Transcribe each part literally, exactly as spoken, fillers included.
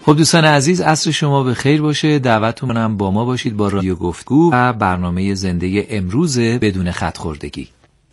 خب دوستان عزیز، عصر شما به خیر باشه. دعوتتون کنم با ما باشید با رادیو گفتگو و برنامه زنده امروز بدون خط خوردگی.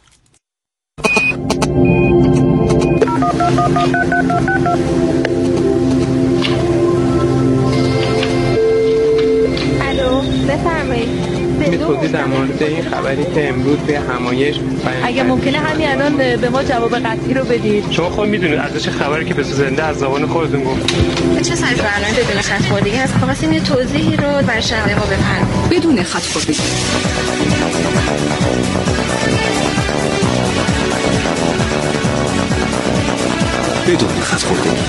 الو، بفرمایید. توضیح در مورد این خبری که امروز به همایش اگه ممکنه همین الان به ما جواب قطعی رو بدید. شما خود میدونید ارزش خبری که به زنده از زبان خودتون گفت. چه سری برنامه بدون خط خوردگی هست؟ خواستیم یه توضیحی رو برای شنونده ما بفرمایید. بدون خط خوردگی. بدون خط خوردگی.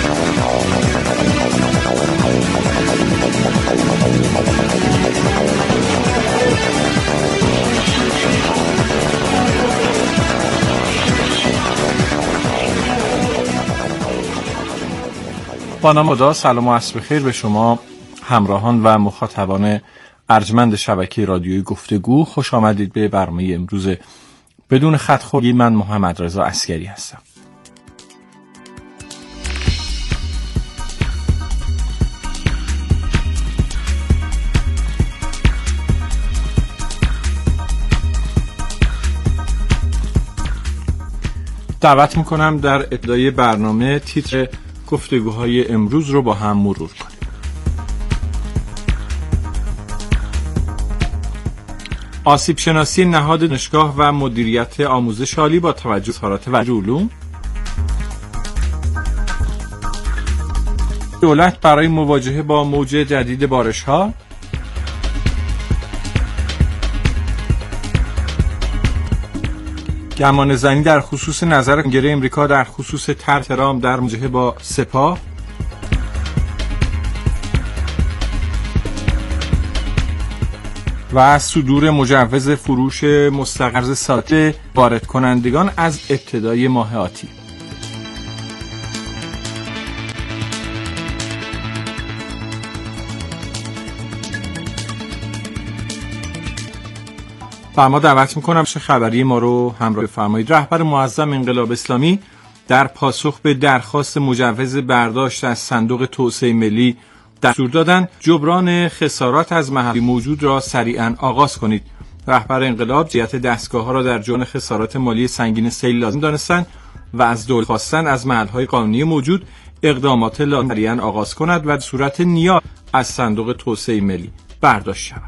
با نام خدا، سلام و عصر بخیر به شما همراهان و مخاطبان ارجمند شبکه رادیویی گفتگو. خوش آمدید به برنامه امروز بدون خط خوردگی. من محمد رضا عسگری هستم. دعوت میکنم در ابتدای برنامه تیتر گفتگوهای امروز رو با هم مرور کنیم. آسیب شناسی نهاد دانشگاه و مدیریت آموزش عالی با توجه به اظهارات وزیر علوم. دولت برای مواجهه با موج جدید بارش‌ها. گمان زنی در خصوص نظر کنگره امریکا در خصوص طرح ترامپ در مواجهه با سپاه. و صدور مجوز فروش مستقر ساعت وارد کنندگان از ابتدای ماه آتی. و ما دعوت میکنم چه خبری ما رو همراه بفرمایید. رهبر معظم انقلاب اسلامی در پاسخ به درخواست مجوز برداشت از صندوق توسعه ملی دستور دادند جبران خسارات از محلی موجود را سریعاً آغاز کنید. رهبر انقلاب جهت دستگاه‌ها را در جبران خسارات مالی سنگین سیل لازم دانستند و از دولت خواستند از محل‌های قانونی موجود اقدامات لازم سریعاً آغاز کند و صورت نیاز از صندوق توسعه ملی برداشت شود.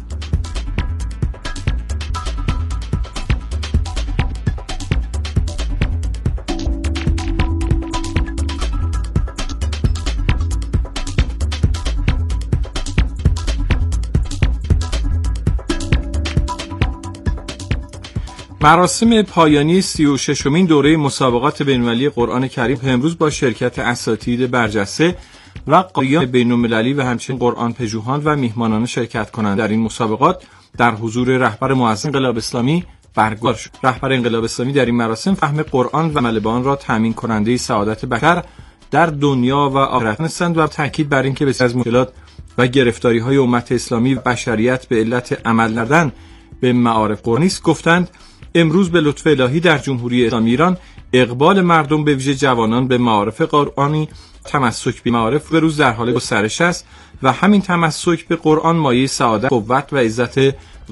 مراسم پایانی سی و ششمین دوره مسابقات بین‌المللی قرآن کریم امروز با شرکت اساتید برجسته و قاریان بین‌المللی و همچنین قرآن پژوهان و میهمانان شرکت کنند در این مسابقات در حضور رهبر معظم انقلاب اسلامی برگزار شد. رهبر انقلاب اسلامی در این مراسم فهم قرآن و عمل به آن را تامین کننده سعادت بشر در دنیا و آخرت دانستند و تاکید بر اینکه بسیاری از مشکلات و گرفتاری‌های امت اسلامی و بشریت به علت عمل نکردن به معارف قرآنی است. گفتند امروز به لطف الهی در جمهوری اسلامی ایران اقبال مردم به ویژه جوانان به معارف قرآنی، تمسک به معارف به روز در حال گسترش است و همین تمسک به قرآن مایه سعادت، قوت و عزت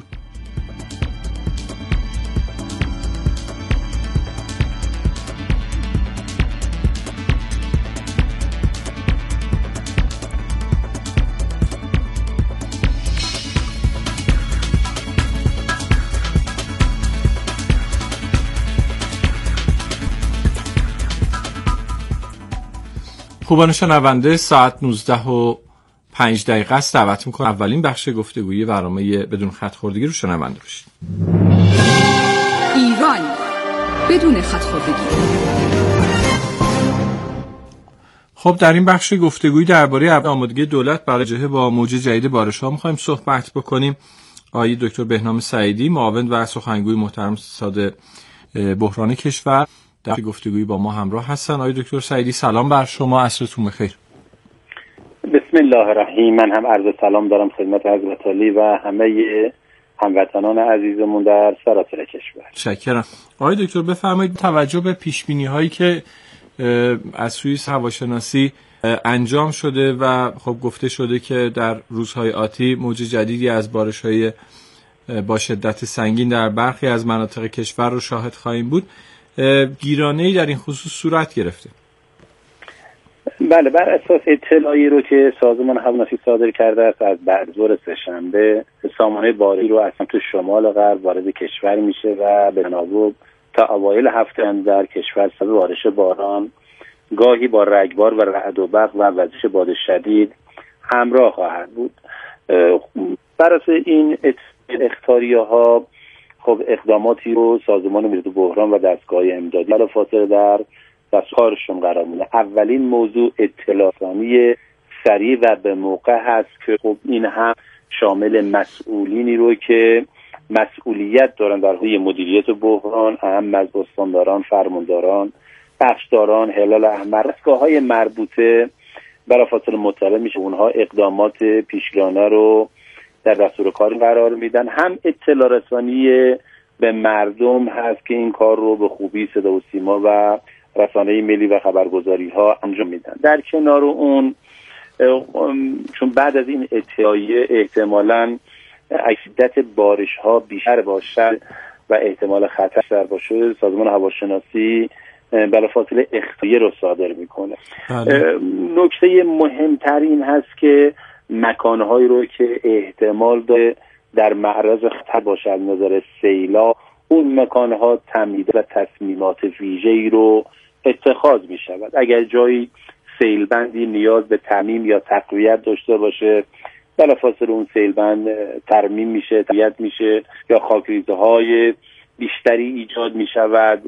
خوبان شنونده، ساعت نوزده و پنج دقیقه است. دعوت میکنم اولین بخش گفتگویی برنامه بدون خط خوردگی رو شنونده باشید. ایران بدون خط خوردگی. خب در این بخش گفتگویی درباره آمادگی دولت برای مواجهه با موج جدید بارش‌ها می‌خوایم صحبت بکنیم. آقای دکتر بهنام سعیدی، معاون و سخنگوی محترم اقتصاد بحران کشور، در گفتگویی با ما همراه هستن. آقای دکتر سعیدی سلام بر شما، عصرتون بخیر. بسم الله الرحیم. من هم عرض سلام دارم خدمت حضرت عالی و همه هموطنان عزیزمون در سراسر کشور. متشکرم. آقای دکتر بفرمایید توجه به پیش‌بینی‌هایی که از سوی هواشناسی انجام شده و خب گفته شده که در روزهای آتی موج جدیدی از بارش‌های با شدت سنگین در برخی از مناطق کشور رو شاهد خواهیم بود. گیرانه‌ای در این خصوص صورت گرفته. بله، بر اساس اطلاعی رو که سازمان هواناسی صادر کرده است، از بعد ظهر سه‌شنبه سامانه بارشی رو از سمت شمال غرب وارد کشور میشه و به تناوب تا اوایل هفته در کشور سبب بارش باران گاهی با رگبار و رعد و برق و وزش باد شدید همراه خواهد بود. بر اساس این اخطاریه‌ها خب اقداماتی رو سازمان مدیریت بحران و دستگاه امدادی بلافاصله در دستکارشون قرار میده. اولین موضوع اطلاع رسانی سریع و به موقع هست که خب این هم شامل مسئولینی رو که مسئولیت دارن در حوزه مدیریت بحران، اهم از استانداران، فرمانداران، بخشداران، هلال احمر، دستگاه‌های مربوطه بلافاصله مطلع میشه، اونها اقدامات پیشگیرانه رو در دستور کار قرار میدن. هم اطلاع رسانی به مردم هست که این کار رو به خوبی صدا و سیما و رسانه ملی و خبرگزاری ها انجام میدن. در کنار اون چون بعد از این اتحادیه احتمالاً اکثریت بارش ها بیشتر باشد و احتمال خطر بیشتر باشه، سازمان هواشناسی بلافاصله اختیار رو صادر میکنه. نکته مهمتر این هست که مکانهایی رو که احتمال داره در معرض خطر باشه از نظر سیلاب، اون مکانها تمهید و تصمیمات ویژه‌ای رو اتخاذ می شود. اگر جایی سیلبندی نیاز به ترمیم یا تقویت داشته باشه، بلافاصله اون سیلبند ترمیم میشه، تقویت میشه، یا خاکریزهای بیشتری ایجاد می شود.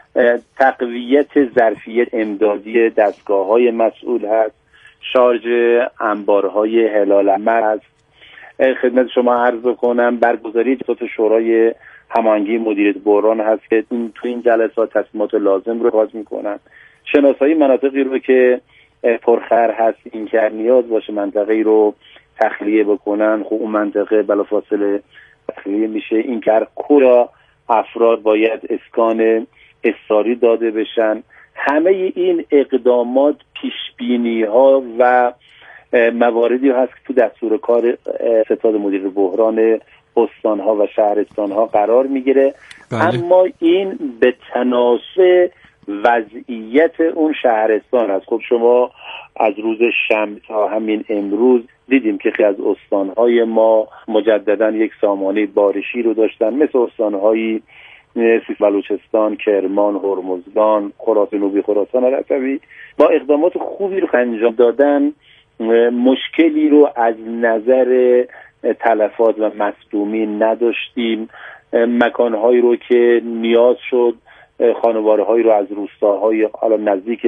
تقویت ظرفیت امدادی دستگاه‌های مسئول هست، شارژ انبارهای هلال احمر هست. خدمت شما عرض کنم برگزاری جلسات شورای هماهنگی مدیریت بحران هست که این تو این جلسات تصمیمات لازم رو اتخاذ میکنن. شناسایی مناطقی رو که پرخطر هست، این که نیاز باشه منطقه‌ای رو تخلیه بکنن، خب اون منطقه بلافاصله تخلیه میشه. این که کجا افراد باید اسکان اضطراری داده بشن. همه این اقدامات پیشبینی ها و مواردی هست که تو دستور کار ستاد مدیر بحران استان ها و شهرستان ها قرار میگیره. اما این به تناسب وضعیت اون شهرستان هست. خب شما از روز شنبه تا همین امروز دیدیم که خیلی از استانهای ما مجددا یک سامانه بارشی رو داشتن، مثل استانهای سیستان، بلوچستان، کرمان، هرمزگان، خراسان جنوبی، خراسان رضوی. با اقدامات خوبی رو انجام دادن، مشکلی رو از نظر تلفات و مصدومین نداشتیم. مکانهایی رو که نیاز شد خانوارهایی رو از روستاهای حالا نزدیک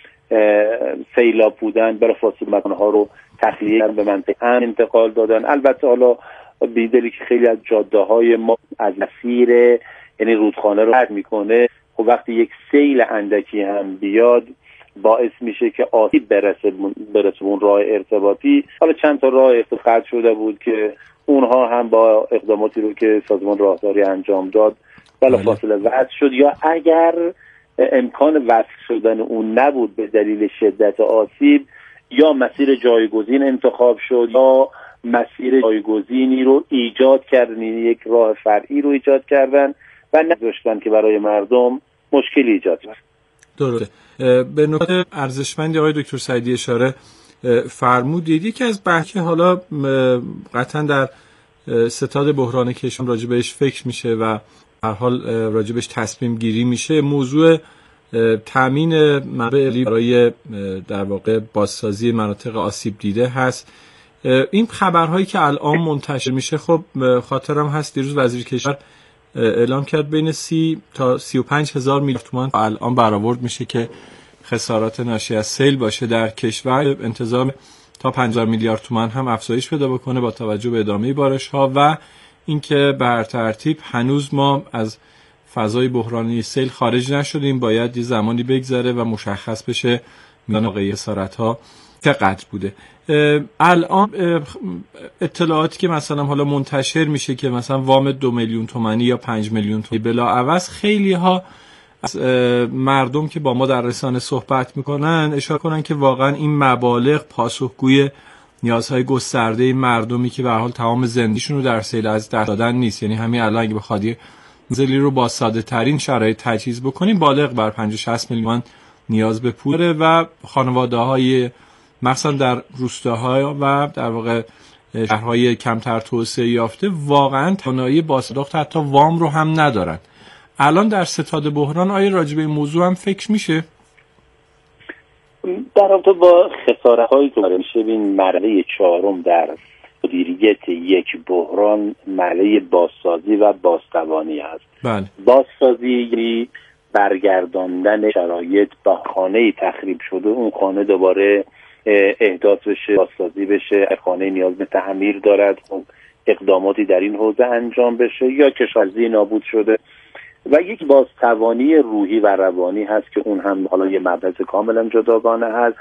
سیلاب بودن بلافاصله مکانها رو تخلیه به منطقه امن انتقال دادن. البته حالا بیدلی که خیلی از جاده های ما از مسیر یعنی رودخانه رو رد میکنه، خب وقتی یک سیل اندکی هم بیاد باعث میشه که آسیب برسه برسه اون راه ارتباطی. حالا چند تا راه ارتباطی شده بود که اونها هم با اقداماتی رو که سازمان راهداری انجام داد بلافاصله وصل شد، یا اگر امکان وصل شدن اون نبود به دلیل شدت آسیب، یا مسیر جایگزین انتخاب شد یا مسیر جایگزینی رو ایجاد کردن، یک راه فرعی رو ایجاد کردن و نذاشتن که برای مردم مشکلی ایجاد بشه. درسته. به نکته ارزشمندی آقای دکتر سعیدی اشاره فرمودید. یکی از بحث حالا قطعا در ستاد بحران کشور راجع بهش فکر میشه و هر حال راجع بهش تصمیم گیری میشه، موضوع تامین منابع برای در واقع بازسازی مناطق آسیب دیده هست. این خبرهایی که الان منتشر میشه، خب خاطرم هست دیروز وزیر کشور اعلام کرد بین سی تا سی و پنج هزار میلیارد تومان الان برآورد میشه که خسارات ناشی از سیل باشه در کشور. انتظار تا پنجاه میلیارد تومان هم افزایش پیدا بکنه با توجه به ادامه بارش ها و اینکه به هر ترتیب هنوز ما از فضای بحرانی سیل خارج نشدیم، باید یه زمانی بگذره و مشخص بشه میزان واقعی خسارت ها چقدر بوده. الان اطلاعاتی که مثلا حالا منتشر میشه که مثلا وام دو میلیون تومانی یا پنج میلیون تومانی بلا عوض، خیلی ها از مردم که با ما در رسانه صحبت میکنن اشاره کنن که واقعا این مبالغ پاسخگوی نیازهای گسترده مردمی که به هر حال تمام زندگیشون رو در سیل از دست دادن نیست. یعنی همین الان اگه بخواد یه منزلی رو با ساده ترین شرایط تجهیز بکنیم بالغ بر پنجاه شصت میلیون نیاز به پول داره و خانواده‌های مثلا در روستاها و در واقع شهرهای کمتر توسعه یافته واقعا توانایی بازپرداخت حتی وام رو هم ندارن. الان در ستاد بحران آیا راجع به این موضوع هم فکر میشه؟ در رابطه با خسارت‌هایی که داره میشه این مرحله چهارم در مدیریت یک بحران مرحله بازسازی و بازتوانی است. بله. بازسازی برگرداندن شرایط با خانه تخریب شده، اون خانه دوباره احداث بشه، بازسازی بشه. خانه نیاز به تعمیر دارد، خب اقداماتی در این حوزه انجام بشه، یا کشاورزی نابود شده. و یک بازتوانی روحی و روانی هست که اون هم حالا یه مبحث کاملا جداگانه هست.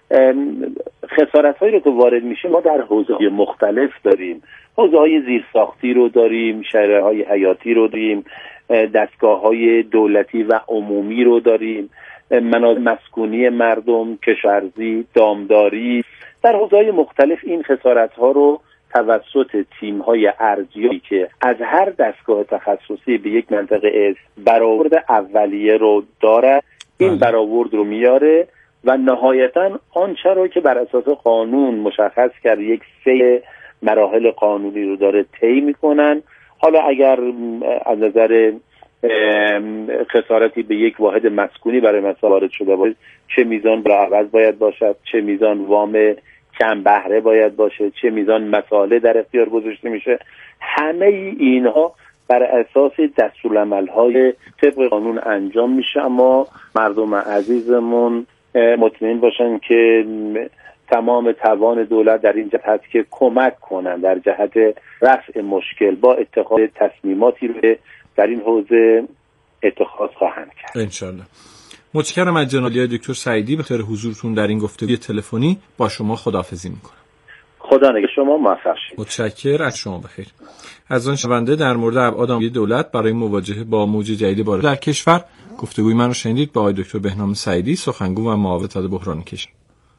خسارت‌هایی رو که وارد میشه ما در حوزه‌های مختلف داریم. حوزه‌های زیرساختی رو داریم، شهرهای حیاتی رو داریم، دستگاه‌های دولتی و عمومی رو داریم، مناطق مسکونی مردم، کشاورزی، دامداری. در حوزه‌های مختلف این خسارت‌ها رو توسط تیم‌های ارزیابی که از هر دستگاه تخصصی به یک منطقه برآورد اولیه رو داره، این برآورد رو میاره و نهایتاً آنچه رو که بر اساس قانون مشخص کرد یک سه مراحل قانونی رو داره طی میکنن. حالا اگر از نظر خسارتی به یک واحد مسکونی برای مثلا وارد شده باشه، چه میزان بلاعوض باید باشد، چه میزان وام کم بهره باید باشه، چه میزان مساله در اختیار گذاشته میشه، همه اینها بر اساس دستورالعمل‌های طبق قانون انجام میشه. اما مردم عزیزمون مطمئن باشن که تمام توان دولت در این جهت هست که کمک کنن در جهت رفع مشکل با اتخاذ تصمیماتی رو در این حوزه اتخاذ خواهند کرد انشالله. متشکرم از جناب دکتر سعیدی به خاطر حضورتون در این گفتگوی تلفنی. با شما خداحافظی میکنم. خدا نگه شما موفق شید. متشکرم، از شما بخیر. از آن شنونده در مورد ابعاد عملی دولت برای مواجهه با موج جدید باران در کشور گفتگوی من رو شنیدید با آقای دکتر بهنام سعیدی، سخنگو و معاون اتحاد بحران کشور.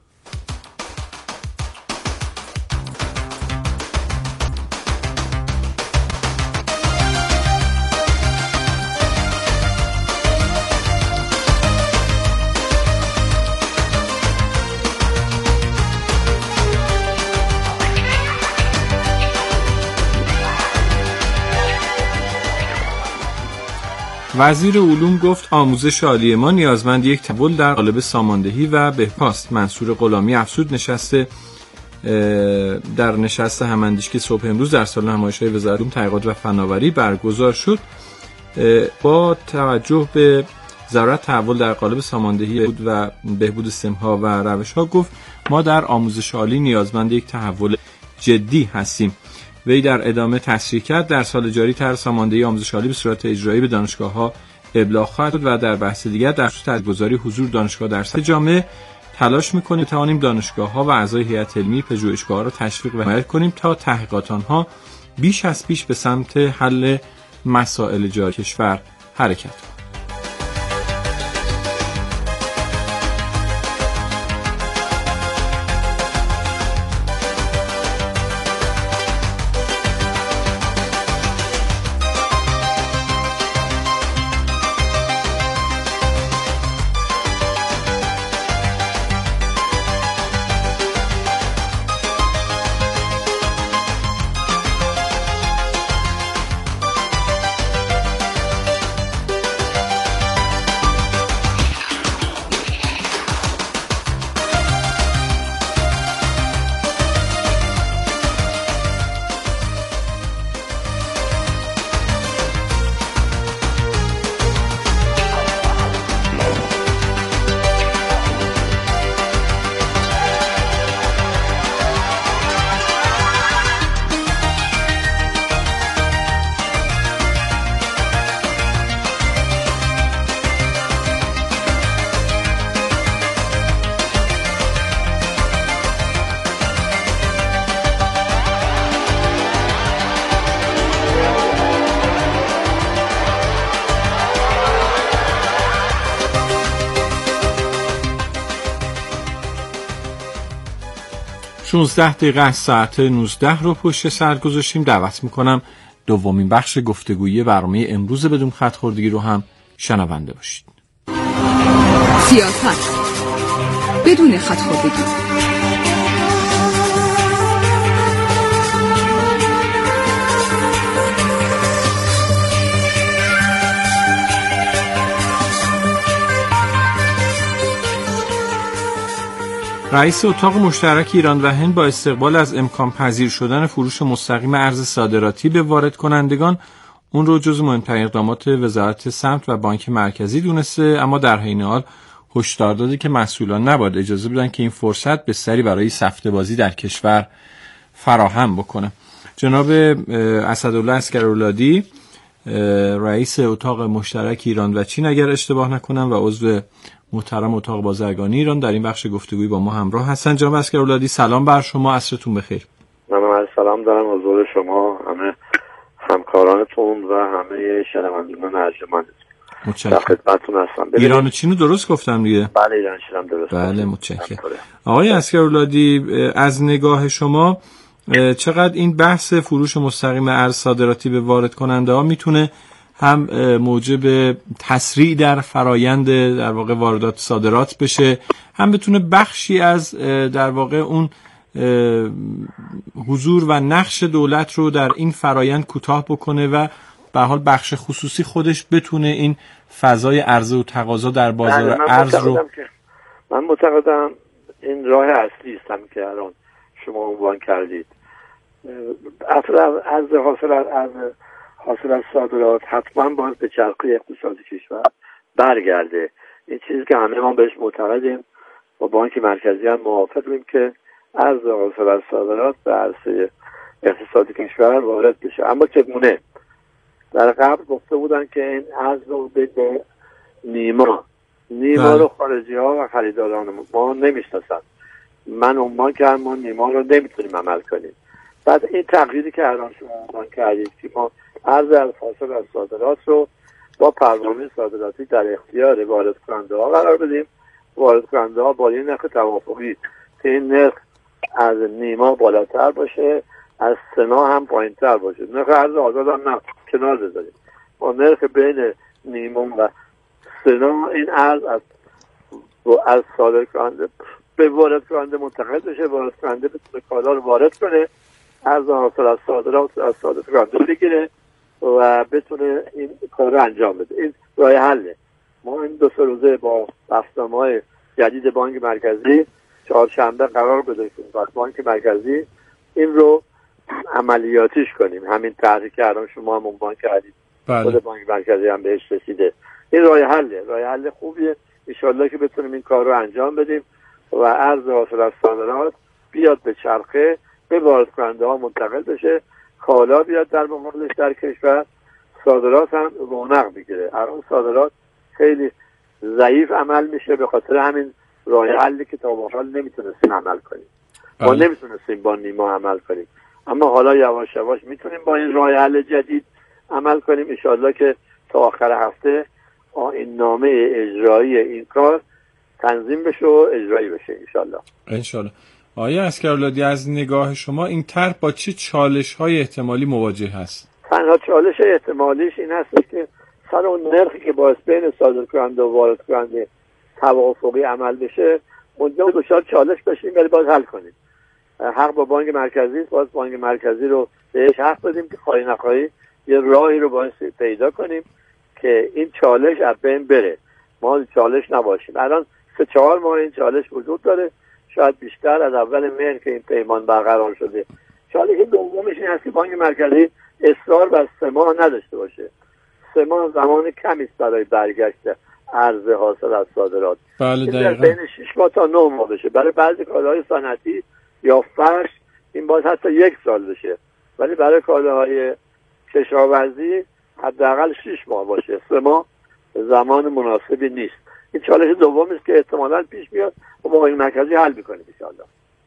وزیر علوم گفت آموزش عالی ما نیازمند یک تحول در قالب ساماندهی و بهپاست. منصور غلامی افزود نشسته در نشست هماندیش که صبح امروز در سالن نمایش‌های وزارت علوم تحقیقات و فناوری برگزار شد با توجه به ضرورت تحول در قالب ساماندهی و بهبود سیستم‌ها و روش‌ها گفت ما در آموزش عالی نیازمند یک تحول جدی هستیم. وی در ادامه تصریح کرد در سال جاری طرح ساماندهی آموزش عالی به صورت اجرایی به دانشگاه‌ها ابلاغ خواهد شد و در بحث دیگر در خصوص تجربه‌گذاری حضور دانشگاه در سطح جامعه تلاش می‌کنیم توانیم دانشگاه‌ها و اعضای هیئت علمی پژوهشگاه‌ها را تشویق و حمایت کنیم تا تحقیقات آنها بیش از پیش به سمت حل مسائل جاری کشور حرکت کند. شانزده دقیقه از ساعت نوزده رو پشت سر گذاشتیم. دعوت میکنم دومین بخش گفتگویی برنامه امروز بدون خط خوردگی رو هم شنونده باشید. سیاست بدون خط خوردگی. رئیس اتاق مشترک ایران و هند با استقبال از امکان پذیر شدن فروش مستقیم ارز صادراتی به وارد کنندگان اون رو جز مهمترین اقدامات وزارت سمت و بانک مرکزی دونسته، اما در حین حال هشدار داده که مسئولان نباید اجازه بدن که این فرصت بستری برای سفته بازی در کشور فراهم بکنه. جناب اسدالله عسگراولادی رئیس اتاق مشترک ایران و چین اگر اشتباه نکنم و عضو محترم اتاق بازرگانی ایران در این بخش گفتگویی با ما همراه هستن. جناب عسگراولادی سلام بر شما، عصرتون بخیر. من سلام دارم حضور شما، همه همکارانتون و همه شنوندگان ارجمند. متشکرم. خدمتتون هستم. ایران و چین رو درست گفتم دیگه؟ بله ایران چین هم درست. بله متشکرم. آقای عسگراولادی از نگاه شما چقدر این بحث فروش مستقیم ارز صادراتی به وارد کننده ها میتونه هم موجب تسریع در فرایند در واقع واردات صادرات بشه، هم بتونه بخشی از در واقع اون حضور و نقش دولت رو در این فرایند کوتاه بکنه و به حال بخش خصوصی خودش بتونه این فضای عرضه و تقاضا در بازار ارز رو. من معتقدم این راه اصلی است که الان شما عنوان کردید. اصلا از حاصل از حاصل از صادرات حتما باید به چرخه اقتصادی کشور برگرده. این چیزی که همه ما بهش معتقدیم و بانک مرکزی هم موافقیم که از حاصل از صادرات به عرصه اقتصادی کشور وارد بشه. اما چگونه؟ در قبل گفته بودن که این ارز رو به نیما نیما رو خارجی ها و خریداران ما نمیشناسن. من عنوان کردم ما نیما رو نمیتونیم عمل کنیم. بعد این تغییری که الان شما عنوان کردید که ما ارز از حاصل از صادرات رو با پروانه صادراتی در اختیار وارد کننده ها قرار بدیم. وارد کننده ها با این نرخ توافقی که این نرخ از نیما بالاتر باشه، از سنا هم پایین تر باشه. نرخ ارز آزاد هم نه کنار بذاریم. با نرخ بین نیما و سنا این ارز از از صادر کننده به وارد کننده منتقل بشه، وارد کننده بتونه کالا رو وارد کنه، ارز حاصل از صادرات از صادر کننده بگیره و بتونه این کار رو انجام بده. این راه حله. ما این دو سه روزه با بحث‌نامه‌های جدید بانک مرکزی چهارشنبه قرار بده که بانک مرکزی این رو عملیاتیش کنیم. همین طرحی که الان شما هم عنوان کردید. بله. خود بانک مرکزی هم بهش رسیده. این راه حله. راه حل خوبیه. ان شاءالله که بتونیم این کار رو انجام بدیم و ارز حاصل از صادرات بیاد به چرخه، به وارد کننده ها منتقل بشه، کالا بیاد در مقابلش در کشور، صادرات هم رونق بگیره. الان صادرات خیلی ضعیف عمل میشه به خاطر همین راه حلی که تا به حال نمیتونستیم عمل کنیم. ما نمیتونستیم با نیما عمل کنیم، اما حالا یواش یواش میتونیم با این راه حل جدید عمل کنیم. ان شاءالله که تا آخر هفته این نامه اجرایی این کار تنظیم بشه و اجرایی بشه ان شاءالله. ان شاءالله. آیا عسگراولادی از نگاه شما این طرح با چه چالش‌های احتمالی مواجه هست؟ تنها چالش احتمالیش این هست که سر اون نرخی که باعث بین صادر کننده و وارد کننده توافقی عمل بشه، اونجا دچار چالش بشیم ولی باید حل کنیم. حق با بانک مرکزی، باید بانک مرکزی رو بهش حق بدیم که خواهی نخواهی یه راهی رو باید پیدا کنیم که این چالش از بین بره، ما چالش نباشیم. الان سه چهار ماه این چالش وجود داره، شاید بیشتر از اول مهر که این پیمان برقرار شده. چالش دومش این هست که بانک مرکزی اصرار بر سه ماه نداشته باشه. سه ماه زمان کمی است برای برگشت ارز حاصل از صادرات. بله دقیقاً. بین شش ماه تا نه ماه بشه. برای بعضی کالاهای صنعتی یا فرش این باید حتی یک سال بشه، ولی برای کالاهای کشاورزی حداقل شش ماه باشه. سه ماه زمان مناسبی نیست. این چالش دومی است که احتمالاً پیش میاد و بانک مرکزی حل می‌کنه ان شاءالله.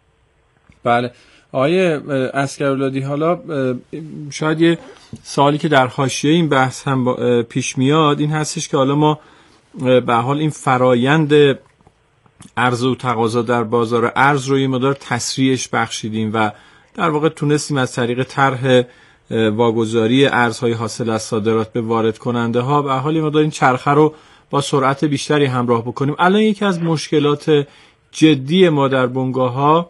بله. آقای عسگراولادی، حالا شاید یه سوالی که در حاشیه این بحث هم پیش میاد این هستش که حالا ما به حال این فرایند عرضه و تقاضا در بازار ارز رو یه مقدار تسریعش بخشیدیم و در واقع تونستیم از طریق طرح واگذاری ارزهای حاصل از صادرات به وارد کننده ها به حال یه مقدار این چرخه رو با سرعت بیشتری همراه بکنیم. الان یکی از مشکلات جدی ما در بنگاه‌ها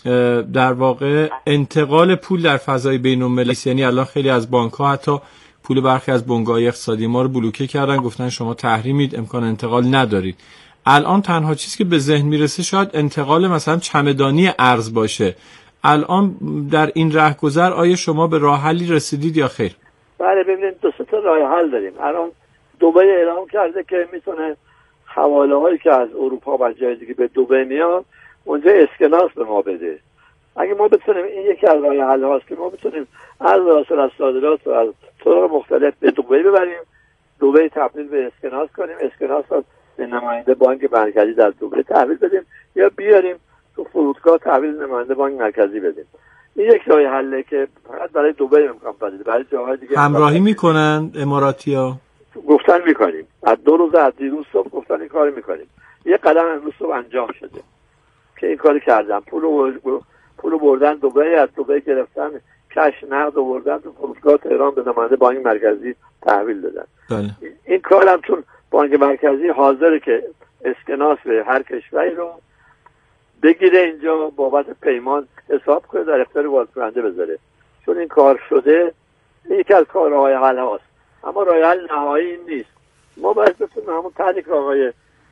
در واقع انتقال پول در فضای بین‌المللی، یعنی الان خیلی از بانک‌ها حتی پول برخی از بنگاه‌های اقتصادی ما رو بلوکه کردن، گفتن شما تحریمید، امکان انتقال ندارید. الان تنها چیزی که به ذهن میرسه شاید انتقال مثلا چمدانی ارز باشه. الان در این راهگذر آیا شما به راه حلی رسیدید یا خیر؟ بله، ببینید دو سه تا راه حل داریم. الان دبی اعلام کرده که میتونه حواله هایی که از اروپا و جای دیگه به دبی میاد اونجا اسکناس به ما بده. اگه ما بتونیم، این یکی از راه حل هاست که ما بتونیم از حاصل از صادرات و از طرق مختلف به دبی ببریم، دبی تبدیل به اسکناس کنیم، اسکناس رو به نماینده بانک مرکزی در دبی تحویل بدیم یا بیاریم تو فرودگاه تحویل نماینده بانک مرکزی بدیم. این یک راه حله که فقط برای دبی امکان پذیره، برای جاهای دیگه همراهی میکنن اماراتی‌ها. گفتن میکنیم، از دو روز از دیروز صبح گفتن این کاری میکنیم. یه قدم امروز صبح انجام شده که این کاری کردن، پول پول بردن دبی، از دبی گرفتن کش نقد آوردن تو فرودگاه تهران به نماینده بانک مرکزی تحویل دادن. بله. این کارم چون بانک مرکزی حاضره که اسکناس به هر کشوری رو بگیره اینجا بابت پیمان حساب کنه در اختیار واردکننده بذاره، چون این کار شده، یکی از کارهای حل هاست. اما راه حل نهایی این نیست. ما باید بتونیم همون طرحی که آقای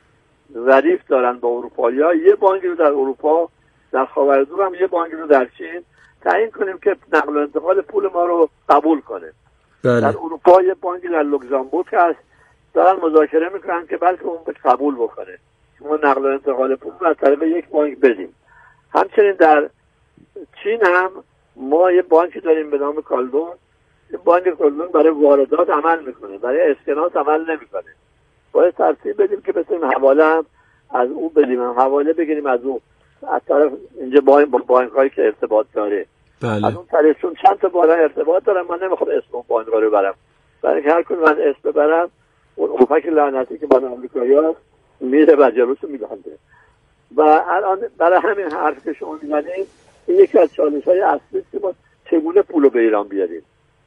ظریف دارن با اروپایی‌ها، یه بانکی رو در اروپا، در خاورمیانه هم یه بانکی رو در چین تعیین کنیم که نقل و انتقال پول ما رو قبول کنه. بله. در اروپا یه بانکی در لوکزامبورگ هست، دارن مذاکره میکنن که بلکه اون قبول بکنه ما نقل و انتقال پول رو از طریق یک بانک بدیم. همچنین در چین هم ما یه بانکی داریم به نام کالدون. این بانک کالدون برای واردات عمل میکنه، برای اسکناس عمل نمیکنه. باید ترتیب بدیم که بتونیم حواله هم از اون بدیم، هم حواله بگیریم از اون، از طرف اینجا با بانک هایی که ارتباط داره. بله. از اون طریق چون چند تا بانک ارتباط دارم، من نمیخوام اسم اون بانک رو ببرم، برای که هر کدوم من اسم ببرم اون اوپک لعنتی که با آمریکایی هست میره و جلوشو میبنده. و الان برای همین حرف که شما میزنید، این یکی از چالش های اصلی است که ما چگونه پولو به ایران بیاریم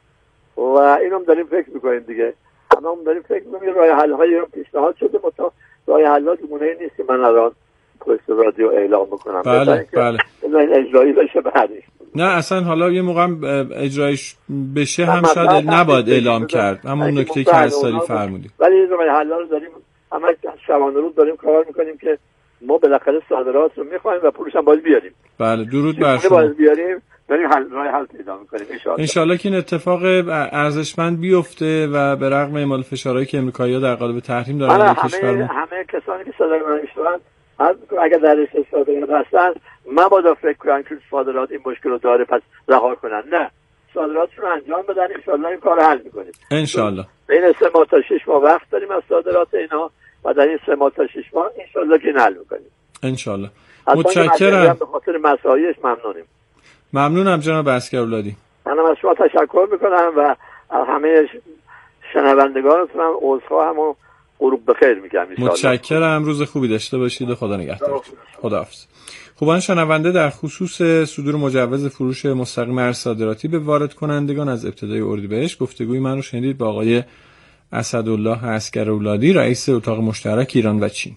و اینم داریم فکر میکنیم دیگه. همون داریم فکر میکنیم راه حل هایی رو پیشنهاد شده، متا راه حل ها گونه نیست که من الان پشت رادیو اعلام بکنم. بله بله. این اجرایی بشه بعدش. نه اصلا حالا یه موقع اجرایش بشه هم شاید نباید اعلام کرد، همون نکته که از سالی فرمودید. ولی راه حل ها رو داریم همه شبانه روز داریم کار میکنیم که ما بالاخره صادرات رو میخوایم و پولش هم باید بیاریم. بله، درود بر شما. باید بیاریم، داریم حل راه حل پیدا میکنیم ان شاء الله. ان شاء الله که این اتفاق ارزشمند بیفته و به رغم اعمال فشارهایی که امریکایی‌ها در قالب تحریم دارن در کشورمون، همه کسانی که صدای من میشنون اگر در رشته صادرات هستن مبادا فکر کنن که صادرات این مشکل رو داره پس رها کنن. نه، صادرات رو انجام بدن، ان شاء الله این کارو حل میکنیم. ان شاء الله. بین سه ماه تا شش ماه وقت داریم از صادرات اینا و در این سه ماه تا شش ماه ان شاء الله که حل میکنیم. ان شاء الله. متشکرم. به خاطر مسائلش ممنونیم. ممنونم جناب عسکرالعادی. منم از شما تشکر میکنم و همه شنوندگانتون هم عذرخواهم و غروب بخیر میگم. متشکرم، روز خوبی داشته باشید و خدا نگهدارتون. خداحافظ. خوبان شنونده، در خصوص صدور مجوز فروش مستقیم ارز صادراتی به وارد کنندگان از ابتدای اردیبهشت گفتگوی من رو شنیدید با آقای اسدالله عسکرالعادی، رئیس اتاق مشترک ایران و چین.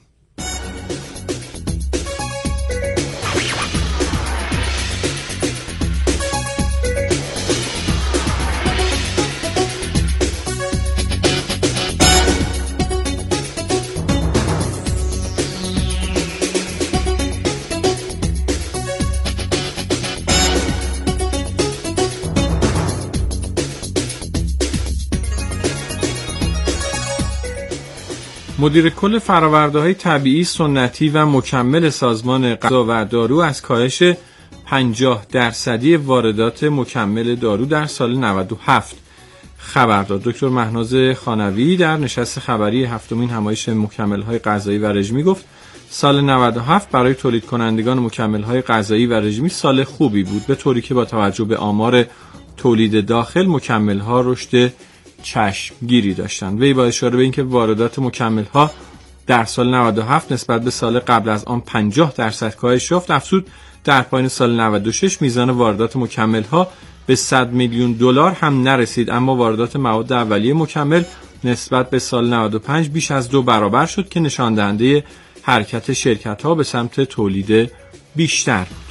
مدیر کل فرآورده‌های طبیعی سنتی و مکمل سازمان غذا و دارو از کاهش پنجاه درصدی واردات مکمل دارو در سال نود و هفت خبر داد. دکتر مهناز خانوی در نشست خبری هفتمین همایش مکمل‌های غذایی و رژیمی گفت سال نود و هفت برای تولید کنندگان مکمل‌های غذایی و رژیمی سال خوبی بود، به طوری که با توجه به آمار تولید داخل مکمل‌ها رشد چشمگیری داشتند. وی با اشاره به اینکه واردات مکمل‌ها در سال نود و هفت نسبت به سال قبل از آن پنجاه درصد کاهش یافت. افزود در پایان سال نود و شش میزان واردات مکمل‌ها به صد میلیون دلار هم نرسید، اما واردات مواد اولیه مکمل نسبت به سال نود و پنج بیش از دو برابر شد که نشان دهنده حرکت شرکت‌ها به سمت تولید بیشتر بود.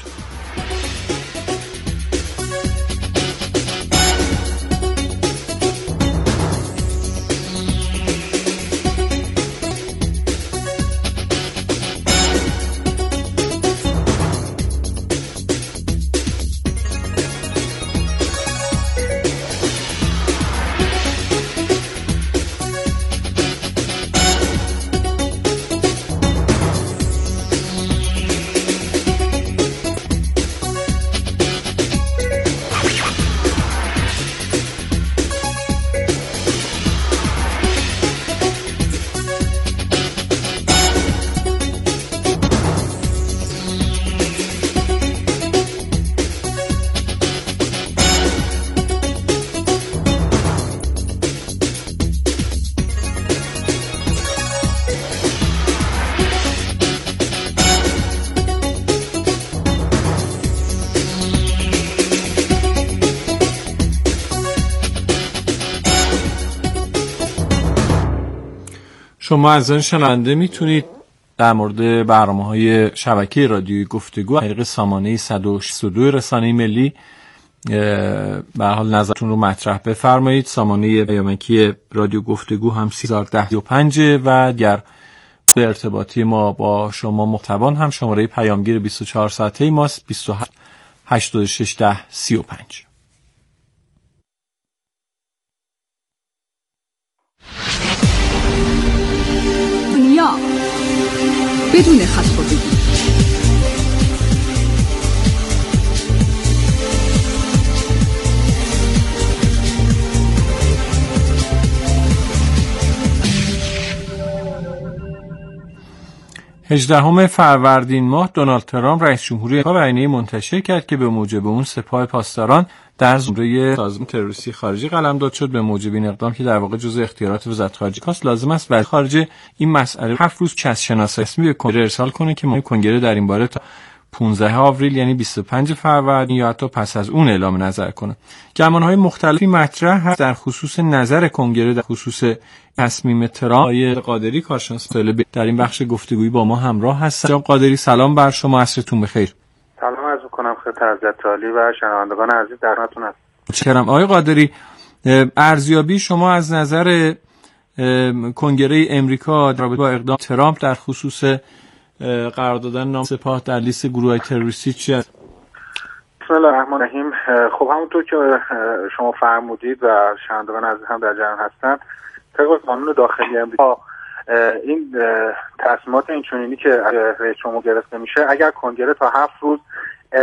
شما عزیزان شنونده میتونید در مورد برنامه‌های شبکه رادیویی گفتگو از طریق سامانه صد و شصت و دو رسانه ملی به حال نظرتون رو مطرح بفرمایید. سامانه پیامکی رادیو گفتگو هم سه هزار و ده سی و پنج و اگر به ارتباطی ما با شما مختبان هم شماره پیامگیر بیست و چهار ساعته ماست بیست و هشت هشتاد و شش ده سی و پنج. دنیا بدون خط خودگی. هجدهم فروردین ماه دونالد ترامپ رئیس جمهوری آمریکا بیانیه منتشر کرد که به موجب اون سپاه پاسداران در زمره سازمان تروریستی خارجی قلمداد شد. به موجب این اقدام که در واقع جزء اختیارات وزارت خارجه است، لازم است وزارت خارجه این مسئله هفت روز چسب شناسایی رسمی به کنگره ارسال کنه که مهم کنگره در این باره تا پانزدهم آوریل یعنی بیست و پنجم فروردین یا حتی پس از اون اعلام نظر کنه. گمانه‌های مختلفی مطرح هست در خصوص نظر کنگره در خصوص تصمیم ترامپ. آقای قادری کارشناس در این بخش گفتگویی با ما همراه هستند. جناب قادری سلام بر شما، عصرتون بخیر. سلام عرض می‌کنم خدمت حضرت عالی و شنوندگان عزیز در خدمتتون هستم. متشکرم. آقای قادری، ارزیابی شما از نظر کنگره امریکا در رابطه با اقدام ترامپ در خصوص قرار دادن نام سپاه در لیست گروه‌های تروریستی چی است؟ بسم الله الرحمن الرحیم. خب همونطور که شما فرمودید و شنوندگان عزیز هم در جریان هستند، طبق قانون داخلی امریکا این تصمیمات اینچنینی که رئیس جمهور گرفته میشه اگر کنگره تا هفت روز